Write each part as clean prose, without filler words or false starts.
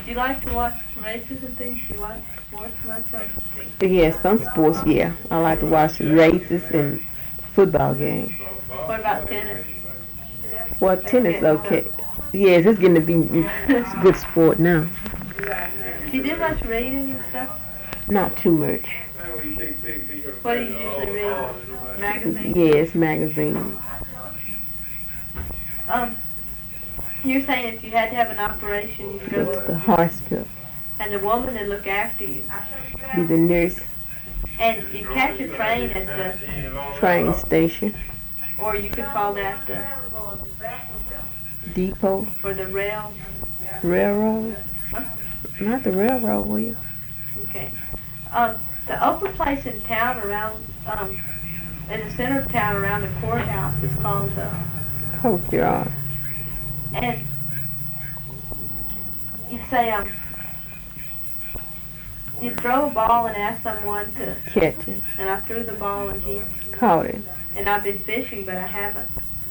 you like to watch races and things? Do you watch sports much? Yeah, some sports, yeah. I like to watch races and football games. What about tennis? Well, tennis, okay. Yes, it's getting to be a good sport now. Do you do much reading and stuff? Not too much. What do you usually read? Magazines? Yes, magazines. You're saying if you had to have an operation, you'd go Go to to the hospital. and the woman would look after you. Be the nurse. And you catch a train at the, Train station. or you could call that the, Depot. or the rail. Railroad. Huh? Not the railroad, will you? Okay. The open place in town around, in the center of town around the courthouse is called the, Courtyard. and you'd say, you'd throw a ball and ask someone to, Catch it. and I threw the ball and he, Caught it. and I've been fishing but I haven't.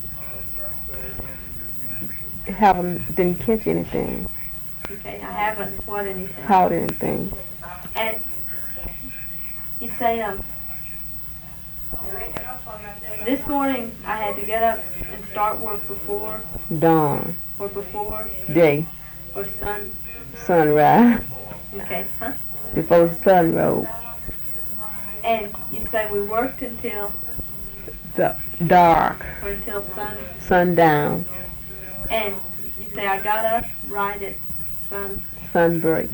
Didn't catch anything. Okay, I haven't what anything. Caught anything. And you'd say, this morning I had to get up and start work before, Dawn. or before, Day. or Sunrise. okay, huh? Before the sun rose. And you'd say we worked until, The dark. or until Sundown. and you'd say I got up right at Sunbreak.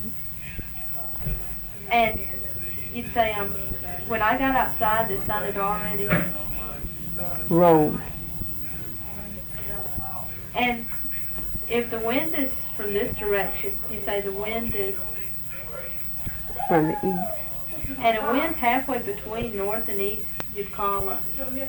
and you'd say, when I got outside the sun had already, Road. and if the wind is from this direction, you say the wind is, From the east. and a wind halfway between north and east, you'd call a,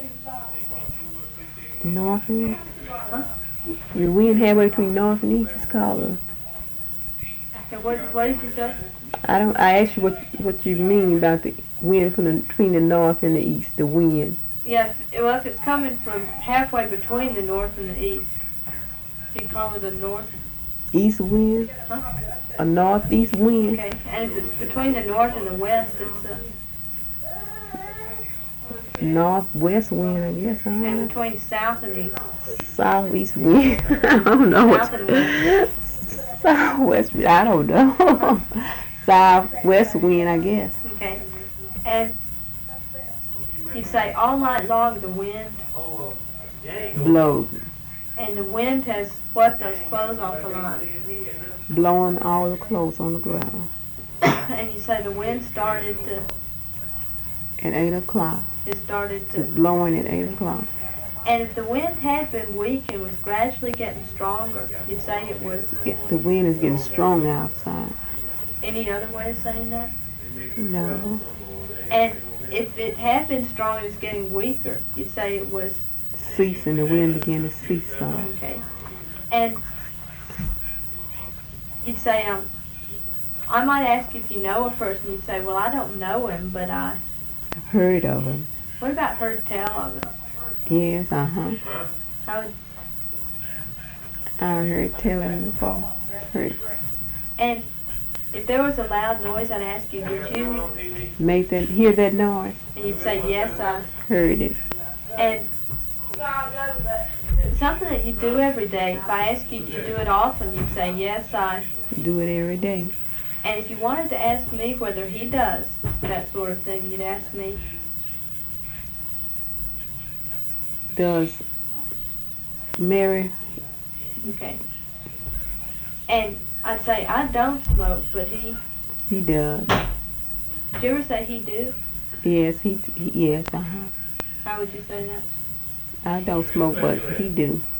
North and east. huh? The wind halfway between north and east is called a... And what did you say? I asked you what you mean about the wind between the north and the east, the wind. Yeah, if it's coming from halfway between the north and the east, you call it a north, East wind? huh? A northeast wind? Okay, and if it's between the north and the west, it's a, Northwest wind, I guess. I don't and know. between south and east, Southeast wind. I don't know what. south and west. Southwest wind. I don't know. Southwest wind, I guess. Okay, and you'd say all night long the wind, Blow. and the wind has swept those clothes off the line. Blowing all the clothes on the ground. And you say the wind started to, At 8 o'clock. it started to, Blowing at 8 o'clock. and if the wind had been weak and was gradually getting stronger, you'd say it was, The wind is getting strong outside. any other way of saying that? No. And if it had been strong and it's getting weaker, you'd say it was, Ceasing. The wind began to cease some. okay. And you'd say, I might ask if you know a person. You'd say, well, I don't know him, but I've heard of him. what about heard tell of him? Yes, How would, I heard tell him before. Heard. and if there was a loud noise, I'd ask you, did you? Hear that noise? And you'd say, yes, I. Heard it. And something that you do every day, if I ask you, do you do it often, you'd say, yes, I. Do it every day. And if you wanted to ask me whether he does that sort of thing, you'd ask me, Does Mary? okay. And I'd say, I don't smoke, but he. He does. Did you ever say he do? Yes, yes, How would you say that? I don't smoke, but he do.